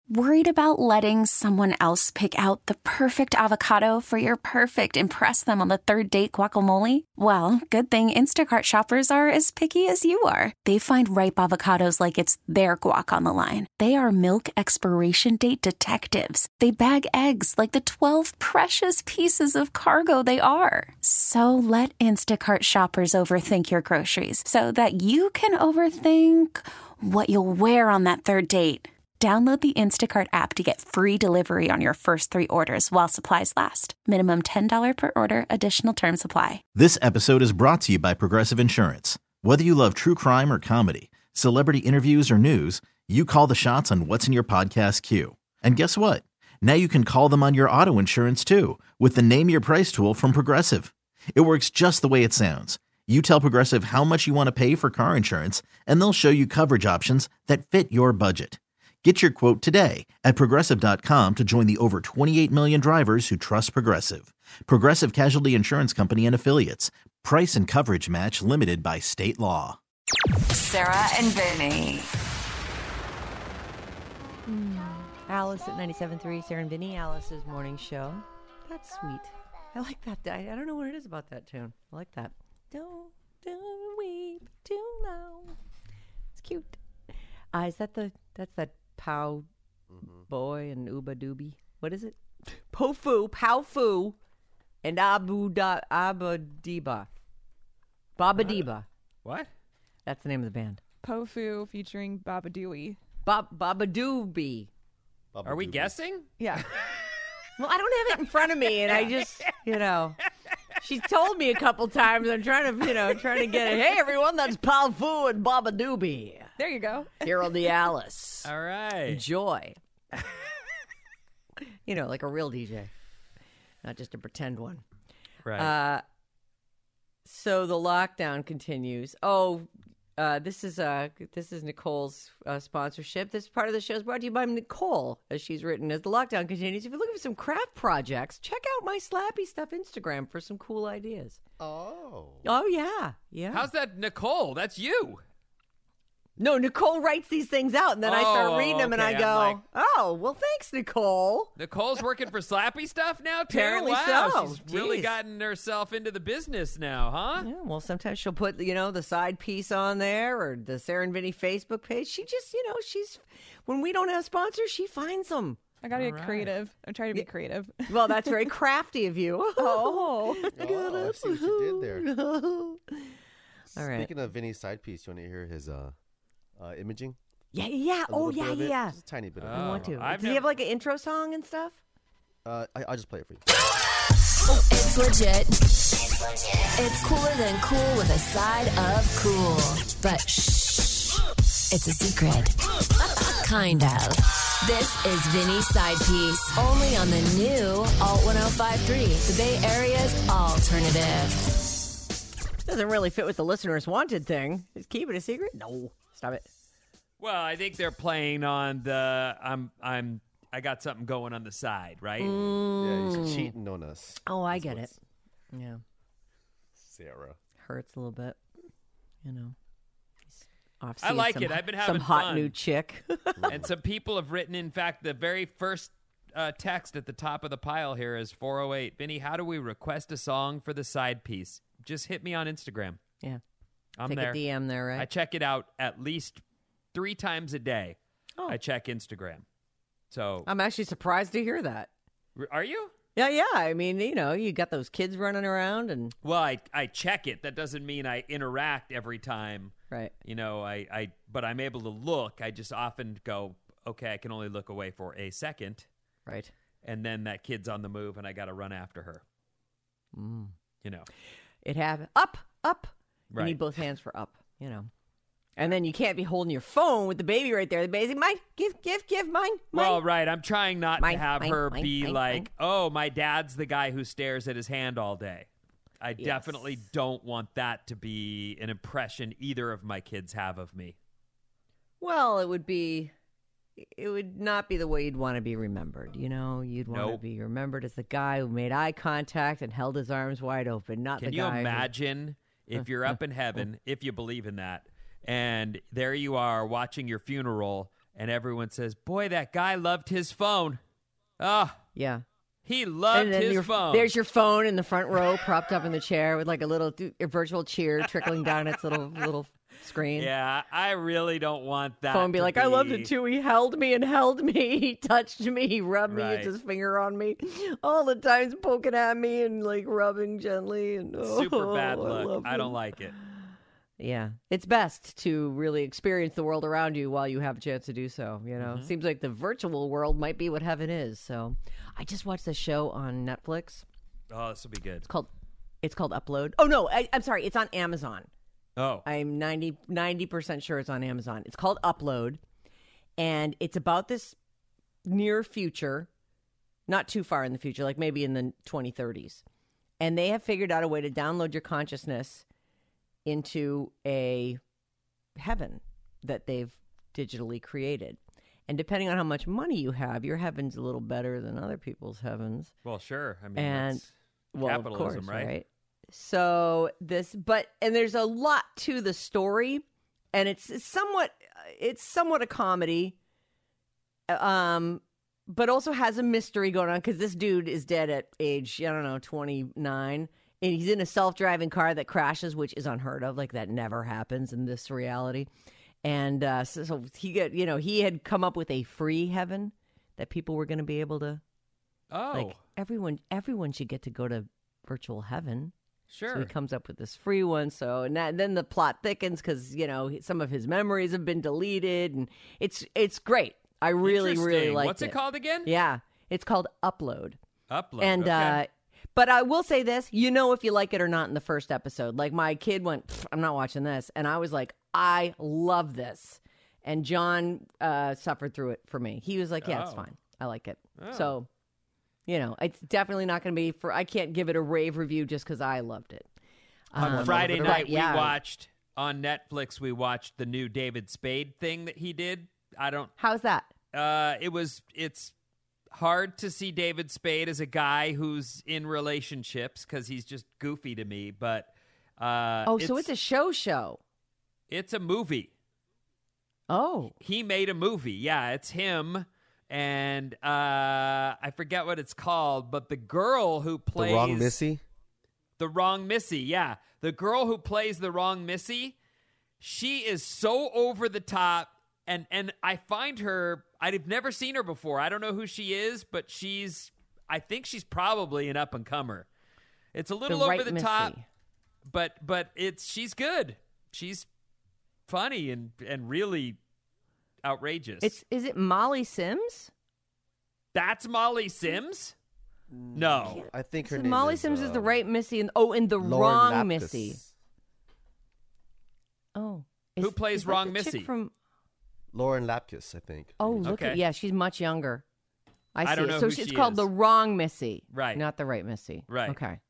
Worried about letting someone else pick out the perfect avocado for your perfect impress them on the third date guacamole? Well, good thing Instacart shoppers are as picky as you are. They find ripe avocados like it's their guac on the line. They are milk expiration date detectives. They bag eggs like the 12 precious pieces of cargo they are. So let Instacart shoppers overthink your groceries so that you can overthink what you'll wear on that third date. Download the Instacart app to get free delivery on your first 3 orders while supplies last. Minimum $10 per order. Additional terms apply. This episode is brought to you by Progressive Insurance. Whether you love true crime or comedy, celebrity interviews or news, you call the shots on what's in your podcast queue. And guess what? Now you can call them on your auto insurance too with the Name Your Price tool from Progressive. It works just the way it sounds. You tell Progressive how much you want to pay for car insurance, and they'll show you coverage options that fit your budget. Get your quote today at Progressive.com to join the over 28 million drivers who trust Progressive. Progressive Casualty Insurance Company and Affiliates. Price and coverage match limited by state law. Sarah and Vinny. Alice at 97.3, Sarah and Vinny, Alice's morning show. That's sweet. I like that. I don't know what it is about that tune. I like that. Don't weep too long. It's cute. That's that Pow Boy and Uba Doobie. What is it? Pofu, Powfu, and Abadiba. Babadiba. What? That's the name of the band. Pofu featuring Babadooey. Babadoobie. Are we guessing? Yeah. Well, I don't have it in front of me, and I just, she told me a couple times. I'm trying to get it. Hey, everyone, that's Powfu and Babadoobie. There you go. Here on the Alice. All right. Enjoy. Like a real DJ, not just a pretend one. Right. So the lockdown continues. Oh, this is Nicole's sponsorship. This part of the show is brought to you by Nicole, as she's written. As the lockdown continues, if you're looking for some craft projects, check out my Slappy Stuff Instagram for some cool ideas. Oh, yeah. How's that, Nicole? That's you. No, Nicole writes these things out, and then I start reading them, and I go, well, thanks, Nicole. Nicole's working for Slappy Stuff now, too? Apparently wow, so. She's really gotten herself into the business now, huh? Yeah, well, sometimes she'll put, the side piece on there or the Sarah and Vinny Facebook page. She just, when we don't have sponsors, she finds them. I gotta get creative. I'm trying to be creative. Well, that's very crafty of you. Oh, I see what you did there. All right. Speaking of Vinny's side piece, you want to hear his imaging? Yeah. Oh, yeah. Just a tiny bit of it. I want to. I've Does he have like an intro song and stuff? I'll just play it for you. It's legit. It's cooler than cool with a side of cool. But shh, it's a secret. Kind of. This is Vinny's Side Piece, only on the new Alt 105.3, the Bay Area's alternative. Doesn't really fit with the listener's wanted thing. Just keep it a secret? No. Stop it. Well, I think they're playing on the I got something going on the side, right? Yeah, he's cheating on us. Oh, I get it. Yeah. Sarah. Hurts a little bit. He's off I seeing like it. I've been having some hot fun. new chick. And some people have written, in fact, the very first text at the top of the pile here is 408. Vinny, how do we request a song for the side piece? Just hit me on Instagram. Yeah. I'm Take there. a DM there, right? I check it out at least 3 times a day. Oh. I check Instagram. So I'm actually surprised to hear that. Are you? Yeah. I mean, you got those kids running around and... Well, I check it. That doesn't mean I interact every time. Right. But I'm able to look. I just often go, okay, I can only look away for a second. Right. And then that kid's on the move and I got to run after her. It happened. Up. Right. You need both hands for up, And then you can't be holding your phone with the baby right there. The baby's like, mine, give, mine. Well, right. I'm trying not to have her mine, be mine, like, oh, my dad's the guy who stares at his hand all day. I definitely don't want that to be an impression either of my kids have of me. Well, it would not be the way you'd want to be remembered. You'd want to be remembered as the guy who made eye contact and held his arms wide open, not the guy. Can you imagine if you're up in heaven, if you believe in that, and there you are watching your funeral, and everyone says, boy, that guy loved his phone. Ah, Yeah. he loved his phone. There's your phone in the front row, propped up in the chair with like a virtual cheer trickling down its little screen. Yeah, I really don't want that. Phone be to like, I loved it too. He held me and held me. He touched me. He rubbed me Right. with his finger on me. All the times poking at me and like rubbing gently. And Super bad I look. love I don't him. like it. Yeah, it's best to really experience the world around you while you have a chance to do so. You know, seems like the virtual world might be what heaven is. So, I just watched a show on Netflix. Oh, this will be good. It's called Upload. Oh no, I'm sorry. It's on Amazon. Oh, I'm 90% sure it's on Amazon. It's called Upload, and it's about this near future, not too far in the future, like maybe in the 2030s. And they have figured out a way to download your consciousness into a heaven that they've digitally created. And depending on how much money you have, your heaven's a little better than other people's heavens. well, sure. I mean, And that's well, capitalism, of course, right? So and there's a lot to the story, and it's somewhat a comedy, but also has a mystery going on because this dude is dead at age 29, and he's in a self-driving car that crashes, which is unheard of. Like that never happens in this reality. And so he had come up with a free heaven that people were going to be able to. Oh, Like everyone should get to go to virtual heaven. sure. So he comes up with this free one. So then the plot thickens because some of his memories have been deleted, and it's great. I really Interesting. like What's it called again? Yeah, it's called Upload. Upload. And okay. but I will say this: if you like it or not in the first episode. Like my kid went, "I'm not watching this," and I was like, "I love this." And John suffered through it for me. He was like, "Yeah, it's Oh. fine. I like it." Oh. So. It's definitely not going to be I can't give it a rave review just because I loved it. On Friday night, but, yeah. we watched on Netflix. We watched the new David Spade thing that he did. How's that? It's hard to see David Spade as a guy who's in relationships because he's just goofy to me. But So it's a show. It's a movie. Oh, He made a movie. Yeah, it's him. And I forget what it's called, but the girl who plays The Wrong Missy? The Wrong Missy, yeah. The girl who plays the Wrong Missy, she is so over the top, and I find her, I've never seen her before. I don't know who she is, but I think she's probably an up-and-comer. It's a little over right the Missy. top, but she's good. She's funny and really outrageous. is it Molly Sims? That's Molly Sims? No. I think her So name Molly is, Sims is the right Missy, and the Lauren wrong Lapkus. Missy. Oh, Who plays is that Wrong the chick Missy? From Lauren Lapkus, I think. look Okay. at she's much younger. I see. I don't know So who it's she called is. the Wrong Missy, Right. Not the right Missy, Right. Okay.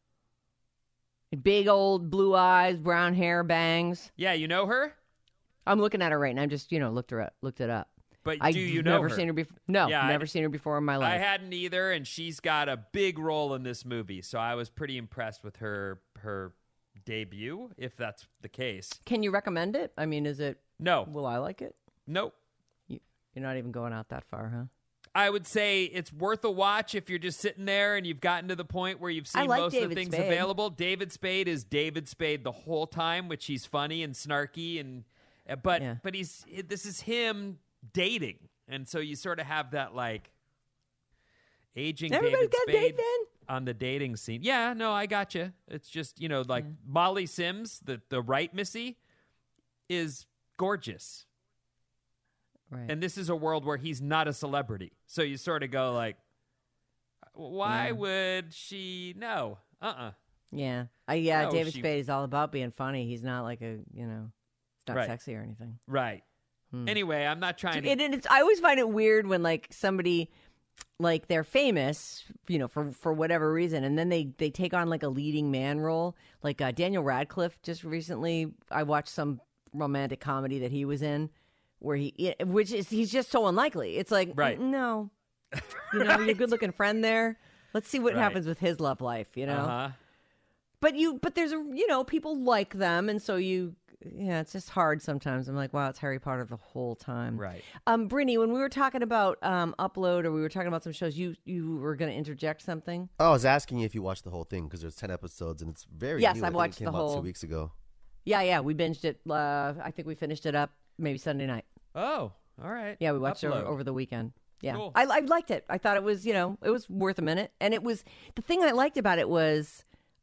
Big old blue eyes, brown hair, bangs. Yeah, you know her? I'm looking at her right now. I'm just looked it up. But I've do you know never her? seen her before. No, Yeah, never seen her before in my I life. hadn't either, and she's got a big role in this movie, so I was pretty impressed with her debut, if that's the case. Can you recommend it? I mean, is it? No. Will I like it? Nope. You're not even going out that far, huh? I would say it's worth a watch if you're just sitting there and you've gotten to the point where you've seen like most of the David things Spade. available. David Spade is David Spade the whole time, which he's funny and snarky, but this is him dating, and so you sort of have that like aging Everybody's David got Spade dating. on the dating scene. Yeah, no, I got you. It's just like Molly Sims, the right Missy, is gorgeous. Right. And this is a world where he's not a celebrity. So you sort of go like, why would she? No. Yeah. No, David she- Spade is all about being funny. He's not like it's not Right. sexy or anything. Right. Anyway, I'm not trying to. And I always find it weird when like somebody like they're famous, for whatever reason, and then they take on like a leading man role. Like Daniel Radcliffe just recently, I watched some romantic comedy that he was in where he's just so unlikely. It's like, Right. no, your good looking friend there. Let's see what Right. happens with his love life, Uh-huh. But there's people like them, and so it's just hard sometimes. I'm like, wow, it's Harry Potter the whole time. Right. Brittany, when we were talking about Upload, or we were talking about some shows, you were going to interject something. Oh, I was asking you if you watched the whole thing because there's 10 episodes and it's very Yes, new. I think watched it came the out whole. 2 weeks ago. Yeah, we binged it. I think we finished it up maybe Sunday night. Oh, all right. Yeah, we watched it Upload. over the weekend. Yeah, Cool. I liked it. I thought it was, it was worth a minute. And it was, the thing I liked about it was,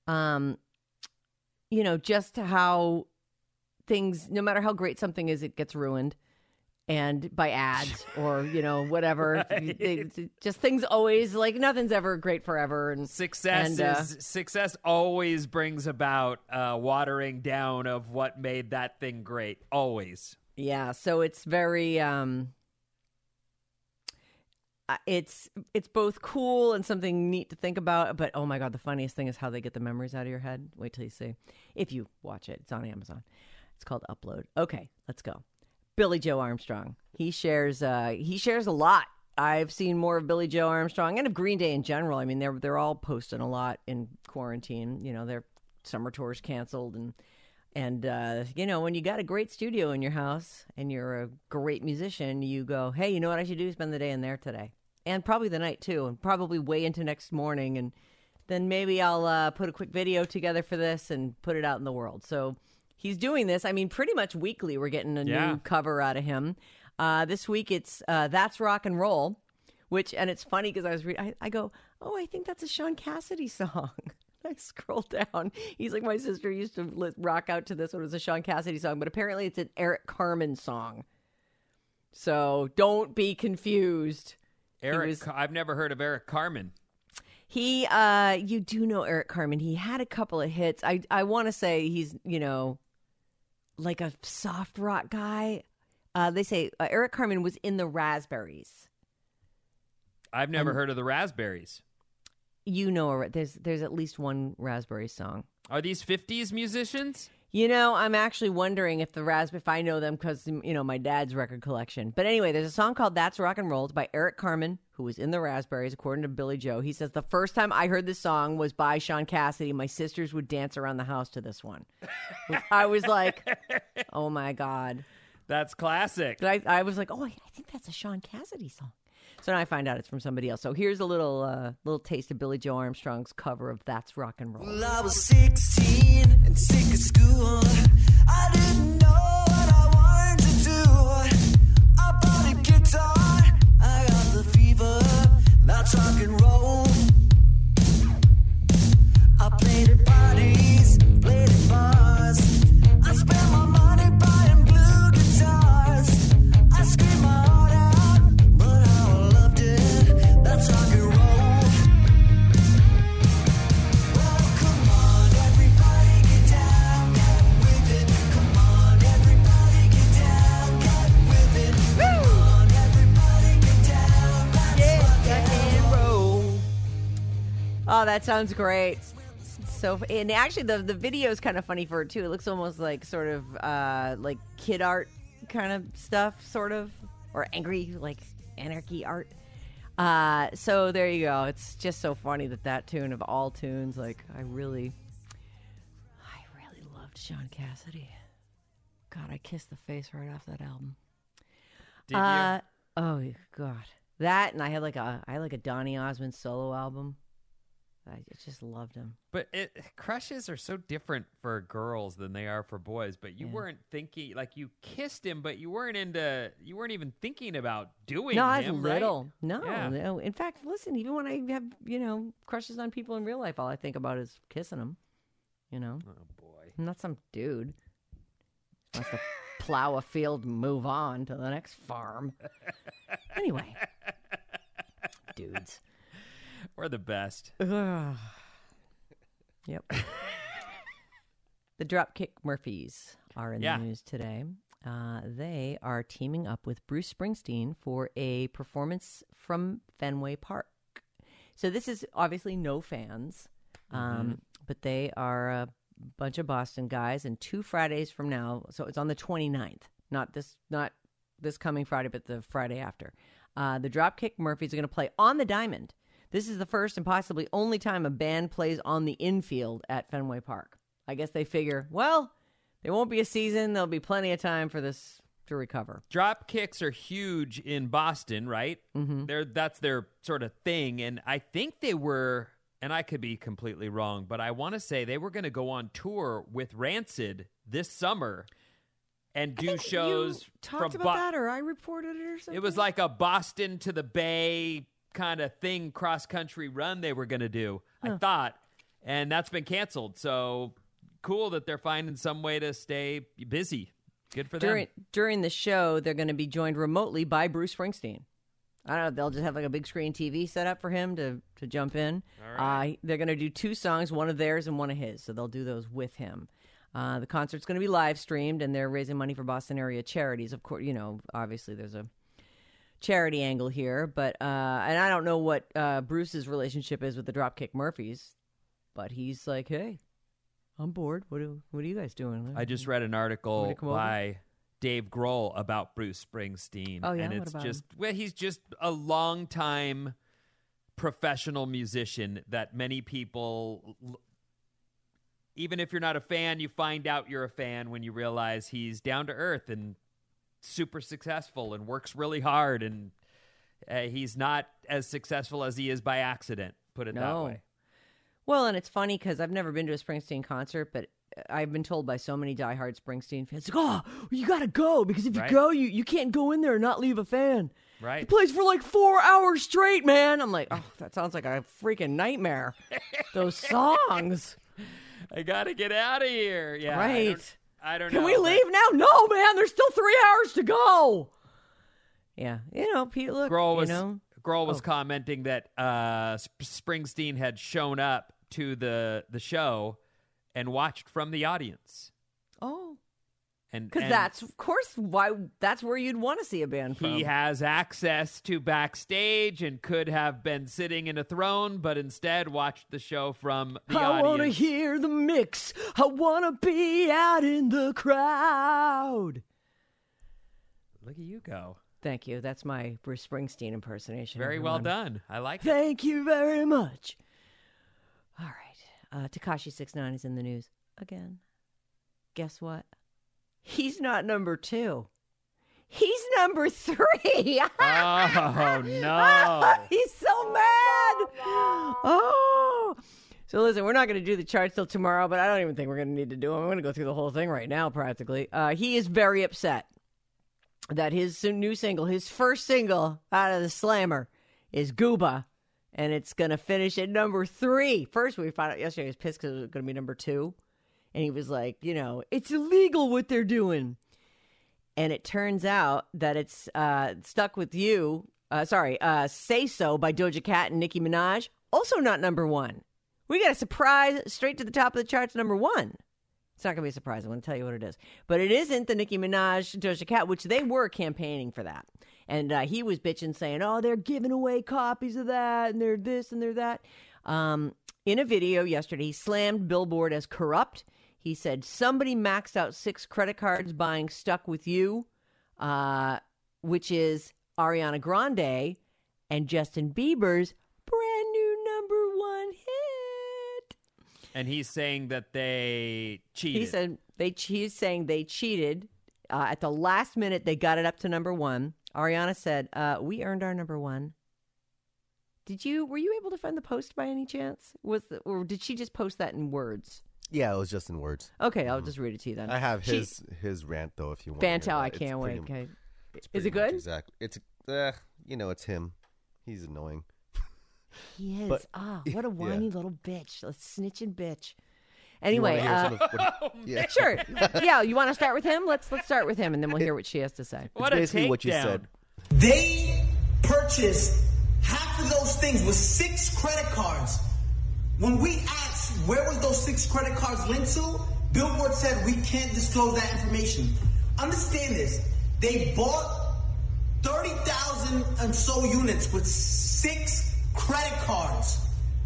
just how things, no matter how great something is, it gets ruined. And by ads or, whatever. Just things always, like, nothing's ever great forever. And Success always brings about watering down of what made that thing great. Always. Yeah, so it's very it's both cool and something neat to think about, but oh my God, the funniest thing is how they get the memories out of your head. Wait till you see. If you watch it, it's on Amazon. It's called Upload. Okay, let's go. Billy Joe Armstrong. He shares a lot. I've seen more of Billy Joe Armstrong and of Green Day in general. I mean, they're all posting a lot in quarantine. Their summer tours canceled and when you got a great studio in your house and you're a great musician, you go, hey, you know what I should do? Spend the day in there today. And probably the night, too, and probably way into next morning. And then maybe I'll put a quick video together for this and put it out in the world. So he's doing this. I mean, pretty much weekly we're getting a new cover out of him. This week it's That's Rock and Roll, and it's funny because I was I go, oh, I think that's a Sean Cassidy song. I scroll down. He's like, my sister used to rock out to this when it was a Sean Cassidy song, but apparently it's an Eric Carmen song. So don't be confused. I've never heard of Eric Carmen. You do know Eric Carmen. He had a couple of hits. I want to say he's, like a soft rock guy. They say Eric Carmen was in the Raspberries. I've never heard of the Raspberries. There's at least one Raspberry song. Are these 50s musicians? I'm actually wondering if if I know them because, my dad's record collection. But anyway, there's a song called That's Rock and Roll. It's by Eric Carmen, who was in the Raspberries, according to Billy Joe. He says, the first time I heard this song was by Sean Cassidy. My sisters would dance around the house to this one. I was like, oh, my God. That's classic. But I was like, oh, I think that's a Sean Cassidy song. So now I find out it's from somebody else. So here's a little taste of Billy Joe Armstrong's cover of That's Rock and Roll. Well, I was 16 and sick of school. I didn't know what I wanted to do. I bought a guitar. I got the fever. That's rock and roll. I played at parties, played at bars. I spent my money buying blue guitars. I screamed my heart out, but how I loved it. That's rock and roll. Well, come on, everybody get down, get with it. Come on, everybody get down, get with it. Come on, everybody get down. That's rock and roll. Oh, that sounds great. So, and actually the video is kind of funny for it too. It looks almost like sort of like kid art kind of stuff, sort of, or angry, like anarchy art. So there you go. It's just so funny that tune of all tunes, like I really loved Sean Cassidy. God, I kissed the face right off that album. Did you? Oh God, that, and I had like a Donny Osmond solo album. I just loved him. But crushes are so different for girls than they are for boys. But you weren't thinking, like, you kissed him, but you weren't even thinking about doing No, I was him, little. Right? No. In fact, listen, even when I have, crushes on people in real life, all I think about is kissing them. Oh, boy. I'm not some dude who wants to plow a field and move on to the next farm. Anyway, dudes. We're the best. Ugh. Yep. The Dropkick Murphys are in the news today. They are teaming up with Bruce Springsteen for a performance from Fenway Park. So this is obviously no fans, but they are a bunch of Boston guys. And 2 Fridays from now, so it's on the 29th, not this coming Friday, but the Friday after. The Dropkick Murphys are going to play on the Diamond. This is the first and possibly only time a band plays on the infield at Fenway Park. I guess they figure, well, There won't be a season. There'll be plenty of time for this to recover. Drop kicks are huge in Boston, right? Mm-hmm. That's their sort of thing. And I think they were, and I could be completely wrong, but I want to say they were going to go on tour with Rancid this summer and do shows You talked from about that, or I reported it or something? It was like a Boston to the Bay kind of thing, cross-country run they were going to do, I thought. And that's been canceled. So cool that they're finding some way to stay busy. Good for them. During the show, they're going to be joined remotely by Bruce Springsteen. I don't know. They'll just have like a big screen TV set up for him to jump in. All right. They're going to do 2 songs, one of theirs and one of his. So they'll do those with him. The concert's going to be live streamed, and they're raising money for Boston area charities. Of course, obviously there's a charity angle here, but and I don't know what Bruce's relationship is with the Dropkick Murphys, but he's like, hey, I'm bored. What are you guys doing? I just read an article come over? by Dave Grohl about Bruce Springsteen. Oh, yeah? And What it's about just, well, he's just a long-time professional musician that many people, even if you're not a fan, you find out you're a fan when you realize he's down to earth and super successful and works really hard. And he's not as successful as he is by accident, put it that way. Well, and it's funny because I've never been to a Springsteen concert, but I've been told by so many diehard Springsteen fans, like, oh, you got to go, because if you go, you can't go in there and not leave a fan. Right. He plays for like 4 hours straight, man. I'm like, oh, that sounds like a freaking nightmare. Those songs. I got to get out of here. Yeah. Right. I don't know. Can we leave now? No, man, there's still 3 hours to go. Yeah. Pete, look, Grohl was commenting that Springsteen had shown up to the show and watched from the audience. Oh. And because that's, of course, that's where you'd want to see a band from. He has access to backstage and could have been sitting in a throne, but instead watched the show from the audience. I want to hear the mix. I want to be out in the crowd. Look at you go. Thank you. That's my Bruce Springsteen impersonation. Very well done. I like it. Thank you very much. All right. Tekashi 6ix9ine is in the news again. Guess what? He's not number 2. He's number 3. Oh, no. He's so mad. Oh. So listen, we're not going to do the charts till tomorrow, but I don't even think we're going to need to do them. I'm going to go through the whole thing right now, practically. He is very upset that his new single, his first single out of the Slammer, is Gooba, and it's going to finish at number 3. First, we found out yesterday he was pissed because it was going to be number 2. And he was like, it's illegal what they're doing. And it turns out that it's Stuck With You. Say So by Doja Cat and Nicki Minaj. Also not number 1. We got a surprise straight to the top of the charts, number 1. It's not going to be a surprise. I'm going to tell you what it is. But it isn't the Nicki Minaj, Doja Cat, which they were campaigning for that. And he was bitching, saying, oh, they're giving away copies of that, and they're this, and they're that. In a video yesterday, he slammed Billboard as corrupt. He said somebody maxed out 6 credit cards buying Stuck With You, which is Ariana Grande and Justin Bieber's brand new number 1 hit. And he's saying that they cheated. He said he's saying they cheated. At the last minute, they got it up to number 1. Ariana said, we earned our number 1. Were you able to find the post by any chance? Or did she just post that in words? Yeah, it was just in words. Okay, I'll just read it to you then. I have his rant though, if you want. Fantastic! I can't wait. Okay, is it good? Exactly. It's it's him. He's annoying. He is. But, what a whiny little bitch. Let's snitching bitch. Anyway, yeah, sure. Yeah, you want to start with him? Let's start with him, and then we'll hear what she has to say. It's basically what you said. They purchased half of those things with 6 credit cards. When we asked where was those 6 credit cards linked to, Billboard said we can't disclose that information. Understand this. They bought 30,000 and so units with 6 credit cards.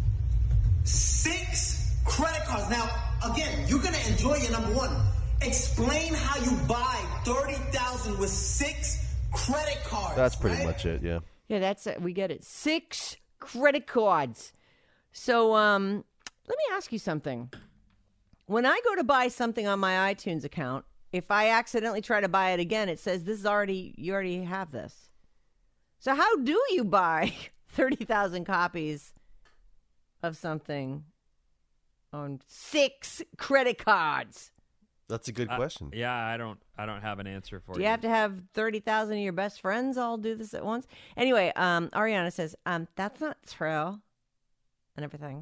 6 credit cards. Now, again, you're going to enjoy your number 1. Explain how you buy 30,000 with 6 credit cards. That's pretty much it, yeah. Yeah, that's it. We get it. 6 credit cards. So, let me ask you something. when I go to buy something on my iTunes account, if I accidentally try to buy it again, it says you already have this. So how do you buy 30,000 copies of something on 6 credit cards? That's a good question. Yeah, I don't have an answer for you. Do you have to have 30,000 of your best friends all do this at once? Anyway, Ariana says, that's not true and everything.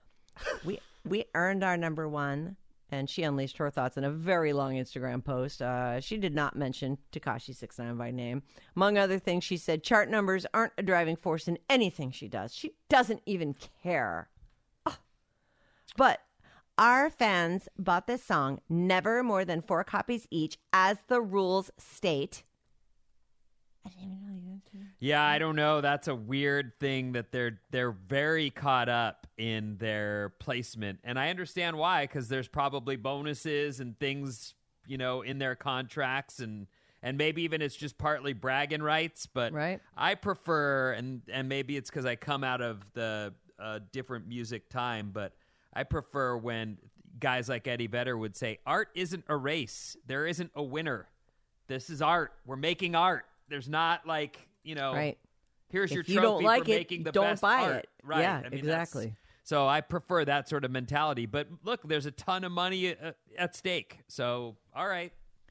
We earned our number 1, and she unleashed her thoughts in a very long Instagram post. She did not mention Tekashi 6ix9ine by name. Among other things, she said chart numbers aren't a driving force in anything she does. She doesn't even care. Oh. But our fans bought this song, never more than 4 copies each, as the rules state. I didn't even know you. Yeah, I don't know. That's a weird thing that they're very caught up in their placement, and I understand why, because there's probably bonuses and things, in their contracts, and maybe even it's just partly bragging rights. But right. I prefer, and maybe it's because I come out of the different music time, but I prefer when guys like Eddie Vedder would say, art isn't a race. There isn't a winner. This is art. We're making art. There's not like, right. Here's your If you trophy don't like for it, making the don't best buy art. it. Right. Yeah, I mean, exactly. So I prefer that sort of mentality. But look, there's a ton of money at stake. So, all right.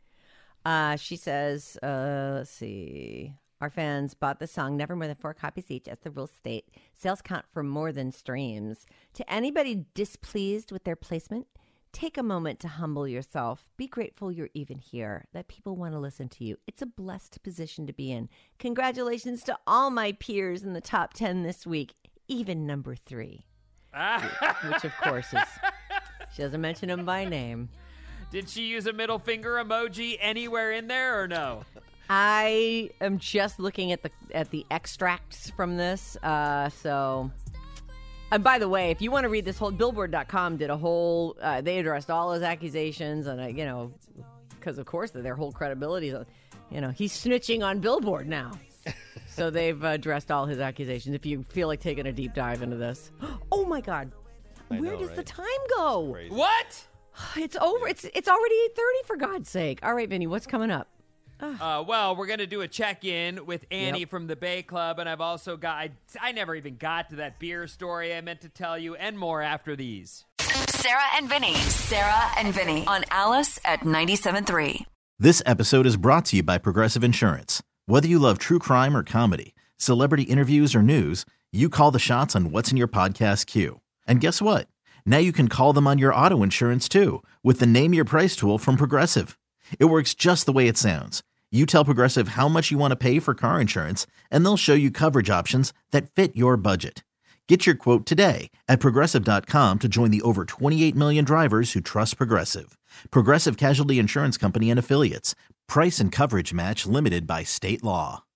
She says, let's see. Our fans bought the song never more than 4 copies each, as the rules state. Sales count for more than streams. To anybody displeased with their placement, take a moment to humble yourself. Be grateful you're even here, that people want to listen to you. It's a blessed position to be in. Congratulations to all my peers in the top 10 this week, even number 3. Which, of course, is... She doesn't mention him by name. Did she use a middle finger emoji anywhere in there or no? I am just looking at the extracts from this. So, and by the way, if you want to read this whole, Billboard.com did a whole, they addressed all his accusations, and because of course their whole credibility, he's snitching on Billboard now. So they've addressed all his accusations. If you feel like taking a deep dive into this, oh my God, where does the time go? Crazy. What? It's over. It's already 8:30 for God's sake. All right, Vinny, what's coming up? Well, we're going to do a check-in with Annie from the Bay Club, and I've also got, I never even got to that beer story I meant to tell you, and more after these. Sarah and Vinny. Sarah and Vinny on Alice at 97.3. This episode is brought to you by Progressive Insurance. Whether you love true crime or comedy, celebrity interviews or news, you call the shots on what's in your podcast queue. And guess what? Now you can call them on your auto insurance too, with the Name Your Price tool from Progressive. It works just the way it sounds. You tell Progressive how much you want to pay for car insurance, and they'll show you coverage options that fit your budget. Get your quote today at Progressive.com to join the over 28 million drivers who trust Progressive. Progressive Casualty Insurance Company and Affiliates. Price and coverage match limited by state law.